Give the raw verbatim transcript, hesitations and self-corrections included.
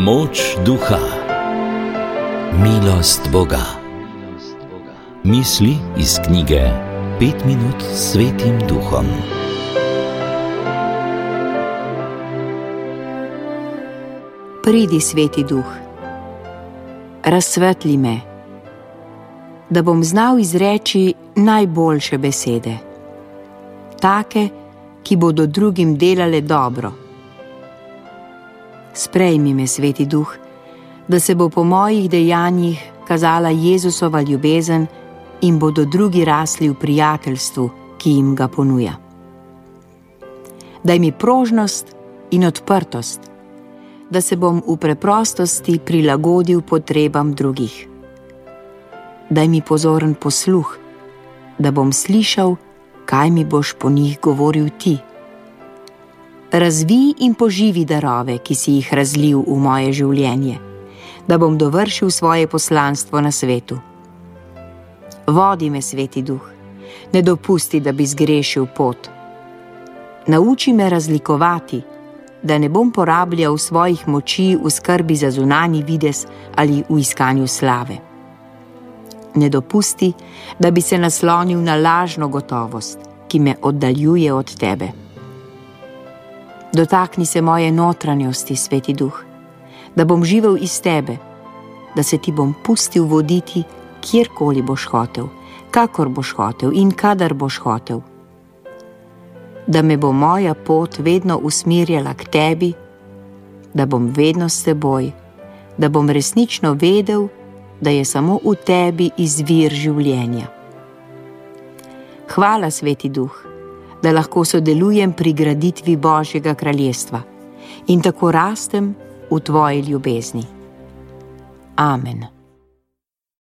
Moč duha, milost Boga. Misli iz knjige Pet minut s Svetim Duhom. Pridi, Sveti Duh, razsvetli me, da bom znal izreči najboljše besede, take, ki bodo drugim delale dobro. Sprejmi me, Sveti Duh, da se bo po mojih dejanjih kazala Jezusova ljubezen in bodo drugi rasli v prijateljstvu, ki jim ga ponuja. Daj mi prožnost in odprtost, da se bom v preprostosti prilagodil potrebam drugih. Daj mi pozoren posluh, da bom slišal, kaj mi boš po njih govoril ti. Razvij in poživi darove, ki si jih razlil v moje življenje, da bom dovršil svoje poslanstvo na svetu. Vodi me, Sveti Duh, ne dopusti, da bi zgrešil pot. Nauči me razlikovati, da ne bom porabljal svojih moči v skrbi za zunanji videz ali v iskanju slave. Ne dopusti, da bi se naslonil na lažno gotovost, ki me oddaljuje od tebe. Dotakni se moje notranjosti, Sveti Duh, da bom živel iz tebe, da se ti bom pustil voditi, kjerkoli boš hotel, kakor boš hotel in kadar boš hotel. Da me bo moja pot vedno usmerjala k tebi, da bom vedno s teboj, da bom resnično vedel, da je samo v tebi izvir življenja. Hvala, Sveti Duh, da lahko sodelujem pri graditvi Božjega kraljestva in tako rastem v tvoji ljubezni. Amen.